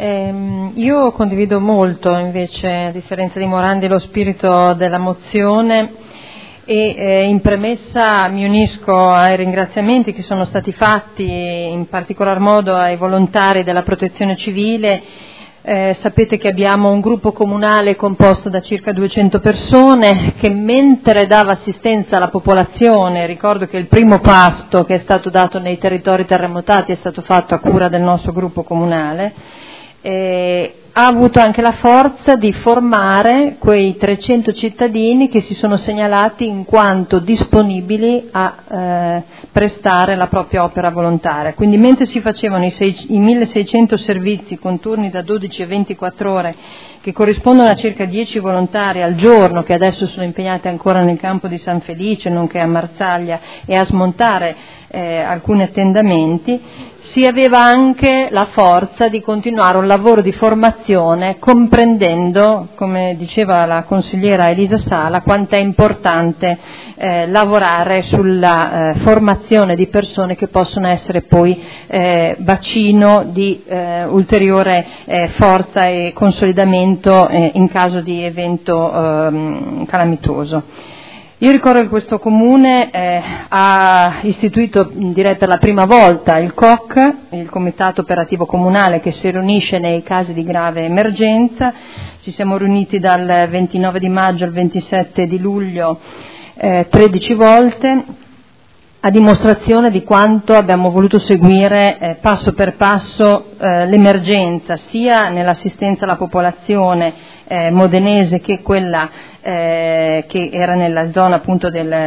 Io condivido molto, invece, a differenza di Morandi, lo spirito della mozione e in premessa mi unisco ai ringraziamenti che sono stati fatti, in particolar modo ai volontari della Protezione Civile. Sapete che abbiamo un gruppo comunale composto da circa 200 persone che, mentre dava assistenza alla popolazione, ricordo che il primo pasto che è stato dato nei territori terremotati è stato fatto a cura del nostro gruppo comunale, ha avuto anche la forza di formare quei 300 cittadini che si sono segnalati in quanto disponibili a prestare la propria opera volontaria. Quindi mentre si facevano i 1600 servizi con turni da 12 e 24 ore, che corrispondono a circa 10 volontari al giorno, che adesso sono impegnati ancora nel campo di San Felice, nonché a Marsaglia, e a smontare alcuni attendamenti, si aveva anche la forza di continuare un lavoro di formazione, comprendendo, come diceva la consigliera Elisa Sala, quanto è importante lavorare sulla formazione di persone che possono essere poi bacino di ulteriore forza e consolidamento in caso di evento calamitoso. Io ricordo che questo comune ha istituito, direi per la prima volta, il COC, il Comitato Operativo Comunale, che si riunisce nei casi di grave emergenza. Ci siamo riuniti dal 29 di maggio al 27 di luglio 13 volte, a dimostrazione di quanto abbiamo voluto seguire passo per passo l'emergenza, sia nell'assistenza alla popolazione modenese che quella che era nella zona appunto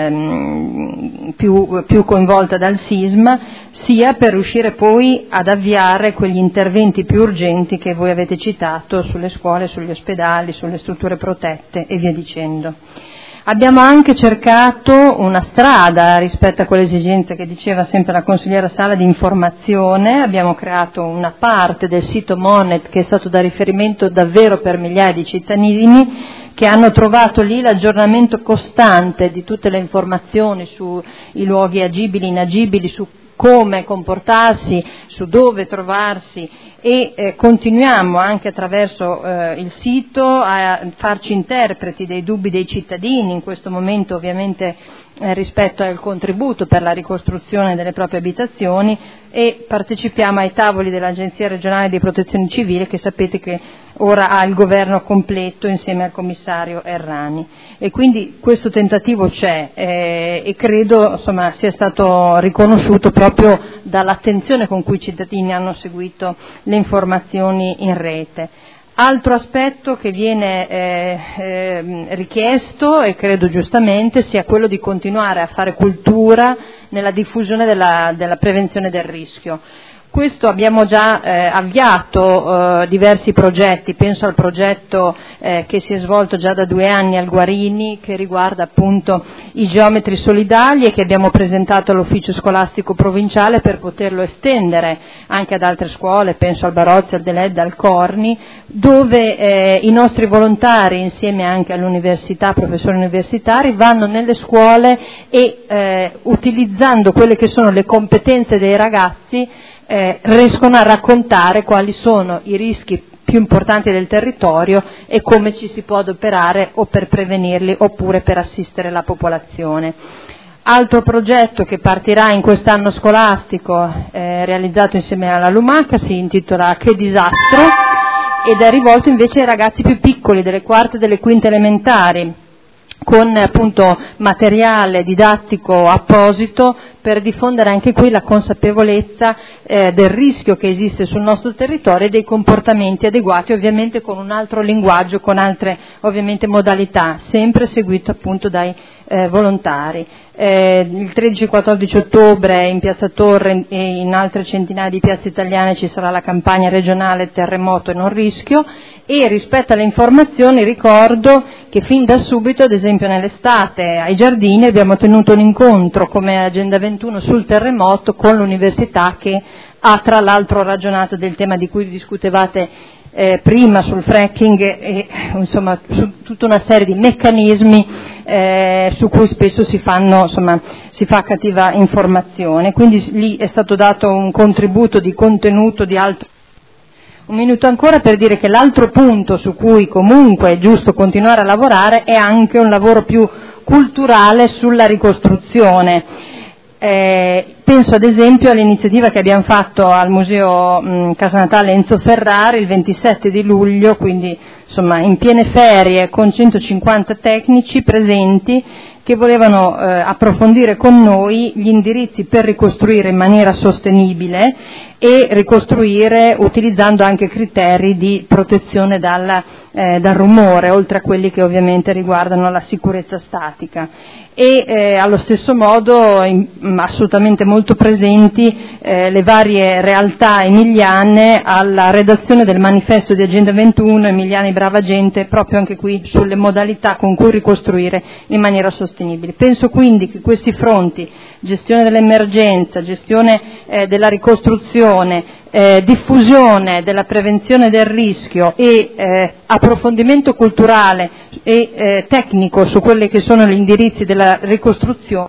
più coinvolta dal sisma, sia per riuscire poi ad avviare quegli interventi più urgenti che voi avete citato sulle scuole, sugli ospedali, sulle strutture protette e via dicendo. Abbiamo anche cercato una strada rispetto a quelle esigenze che diceva sempre la consigliera Sala di informazione. Abbiamo creato una parte del sito Monet che è stato da riferimento davvero per migliaia di cittadini che hanno trovato lì l'aggiornamento costante di tutte le informazioni sui luoghi agibili, inagibili, su come comportarsi, su dove trovarsi, e continuiamo anche attraverso il sito a farci interpreti dei dubbi dei cittadini, in questo momento ovviamente rispetto al contributo per la ricostruzione delle proprie abitazioni, e partecipiamo ai tavoli dell'Agenzia regionale di protezione civile, che sapete che ora ha il governo completo insieme al commissario Errani, e quindi questo tentativo c'è e credo insomma sia stato riconosciuto proprio dall'attenzione con cui i cittadini hanno seguito le informazioni in rete. Altro aspetto che viene richiesto, e credo giustamente, sia quello di continuare a fare cultura nella diffusione della prevenzione del rischio. Questo abbiamo già avviato diversi progetti, penso al progetto che si è svolto già da 2 anni al Guarini, che riguarda appunto i geometri solidali, e che abbiamo presentato all'ufficio scolastico provinciale per poterlo estendere anche ad altre scuole, penso al Barozzi, al Deledda, al Corni, dove i nostri volontari, insieme anche all'università, professori universitari, vanno nelle scuole e utilizzando quelle che sono le competenze dei ragazzi riescono a raccontare quali sono i rischi più importanti del territorio e come ci si può adoperare o per prevenirli oppure per assistere la popolazione. Altro progetto che partirà in quest'anno scolastico, realizzato insieme alla Lumaca, si intitola Che disastro, ed è rivolto invece ai ragazzi più piccoli, delle quarte e delle quinte elementari, con appunto materiale didattico apposito per diffondere anche qui la consapevolezza del rischio che esiste sul nostro territorio e dei comportamenti adeguati, ovviamente con un altro linguaggio, con altre ovviamente modalità, sempre seguito appunto dai volontari. Il 13-14 ottobre in Piazza Torre e in altre centinaia di piazze italiane ci sarà la campagna regionale terremoto e non rischio, e rispetto alle informazioni ricordo che fin da subito, ad esempio nell'estate ai Giardini, abbiamo tenuto un incontro come Agenda 21 sul terremoto con l'università, che ha tra l'altro ragionato del tema di cui discutevate prima sul fracking e insomma su tutta una serie di meccanismi su cui spesso si fa cattiva informazione. Quindi lì è stato dato un contributo di contenuto di alto. Un minuto ancora per dire che l'altro punto su cui comunque è giusto continuare a lavorare è anche un lavoro più culturale sulla ricostruzione. Penso ad esempio all'iniziativa che abbiamo fatto al Museo Casa Natale Enzo Ferrari il 27 di luglio, quindi insomma in piene ferie, con 150 tecnici presenti che volevano approfondire con noi gli indirizzi per ricostruire in maniera sostenibile e ricostruire utilizzando anche criteri di protezione dal rumore, oltre a quelli che ovviamente riguardano la sicurezza statica. E allo stesso modo assolutamente molto presenti le varie realtà emiliane alla redazione del manifesto di Agenda 21, Emiliani Brava Gente, proprio anche qui sulle modalità con cui ricostruire in maniera sostenibile. Penso quindi che questi fronti, gestione dell'emergenza, gestione della ricostruzione, diffusione della prevenzione del rischio e approfondimento culturale e tecnico su quelli che sono gli indirizzi della ricostruzione